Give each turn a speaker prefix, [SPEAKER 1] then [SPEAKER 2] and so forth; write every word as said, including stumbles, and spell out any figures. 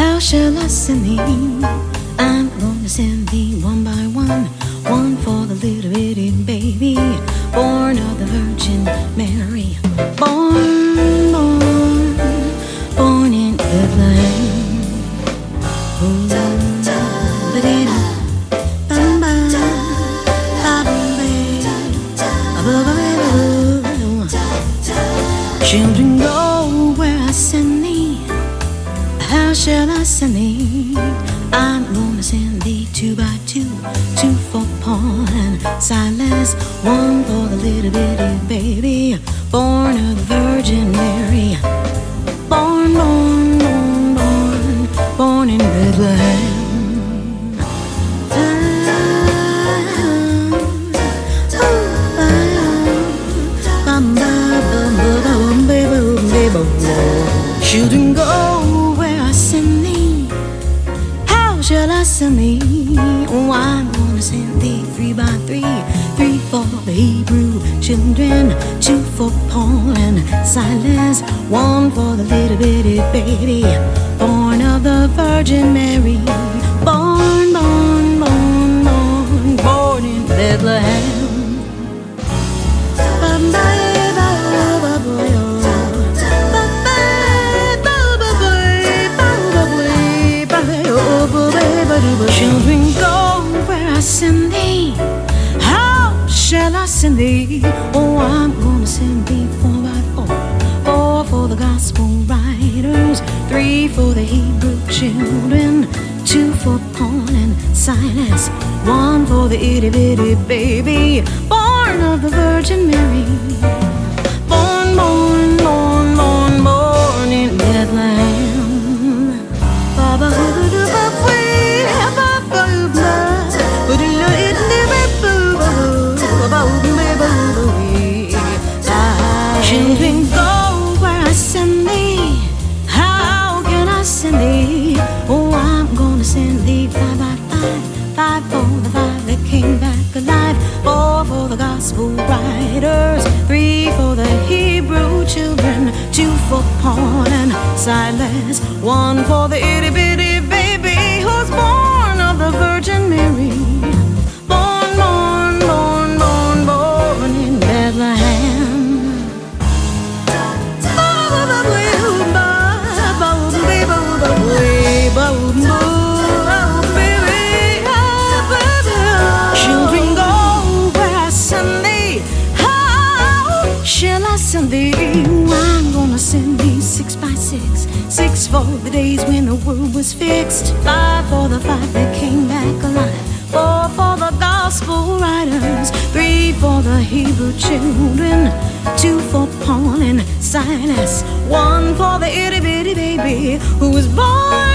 [SPEAKER 1] How shall I send thee? I'm gonna send thee one by one. One for the little bitty baby, born of the Virgin Mary. Born, born, born in Bethlehem. Ooh, ba-dee-da, ba-ba, ba-ba-ba, children go where I send thee. How shall I send thee? I'm gonna send thee two by two. Two for Paul and Silas, one for the little bitty baby, born of the Virgin Mary. Born, born, born, born, born in Bethlehem. Children go where I send thee. How shall I send thee? Oh, I'm gonna send thee three by three. Three for the Hebrew children, two for Paul and Silas, one for the little bitty baby, born of the Virgin Mary. Born, born, born, born, born in Bethlehem. Children go where I send thee. How shall I send thee? Oh, I'm gonna send thee four by four. Four for the gospel writers, three for the Hebrew children, two for Paul and Silas, one for the itty bitty baby, born of the Virgin Mary. Born, born, born, born, born in Bethlehem. Baba, children go where I send thee. How can I send thee? Oh, I'm gonna send thee five by five. Five for the five that came back alive. Four for the gospel writers, three for the Hebrew children, two for Paul and Silas, one for the itty bitty baby who's born of the Virgin Mary. Born, born, born, born, born in Bethlehem. Children go where I send thee. How shall I send thee? I'm gonna send thee six by six. Six for the days when the world was fixed. Five for the five that came back alive. Four for the gospel writers, three for the Hebrew children, two for Paul and Silas, one for the itty bitty baby who was born